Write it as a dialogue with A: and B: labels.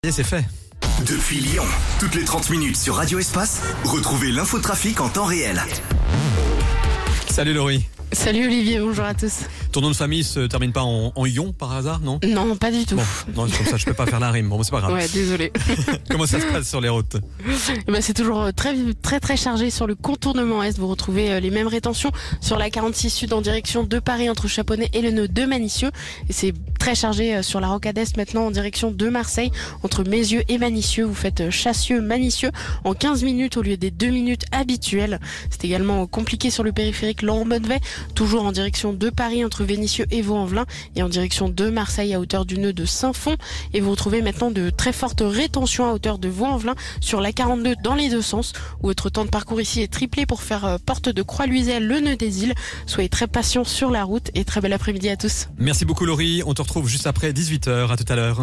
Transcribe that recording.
A: Et c'est fait.
B: Depuis Lyon, toutes les 30 minutes sur Radio Espace, retrouvez l'infotrafic en temps réel.
A: Salut Laurie.
C: Salut Olivier, bonjour à tous.
A: Ton nom de famille se termine pas en Ion par hasard, non?
C: Non, pas du tout.
A: Bon, non, c'est comme ça, je peux pas faire la rime. Bon, c'est pas grave.
C: Ouais, désolé.
A: Comment ça se passe sur les routes?
C: C'est toujours très chargé sur le contournement Est. Vous retrouvez les mêmes rétentions sur la 46 Sud en direction de Paris entre Chaponnet et le nœud de Manicieux. Et c'est très chargé sur la rocade Est maintenant en direction de Marseille entre Mézieux et Manicieux. Vous faites Chassieux-Manicieux en 15 minutes au lieu des 2 minutes habituelles. C'est également compliqué sur le périphérique Laurent-Bonnevet, toujours en direction de Paris entre Vénissieux et Vaux-en-Velin et en direction de Marseille à hauteur du nœud de Saint-Fond. Et vous retrouvez maintenant de très fortes rétentions à hauteur de Vaux-en-Velin sur la 42 dans les deux sens, où votre temps de parcours ici est triplé pour faire porte de Croix-Luisel, le nœud des îles. Soyez très patients sur la route et très bel après-midi à tous.
A: Merci beaucoup Laurie, on te retrouve juste après 18h, à tout à l'heure.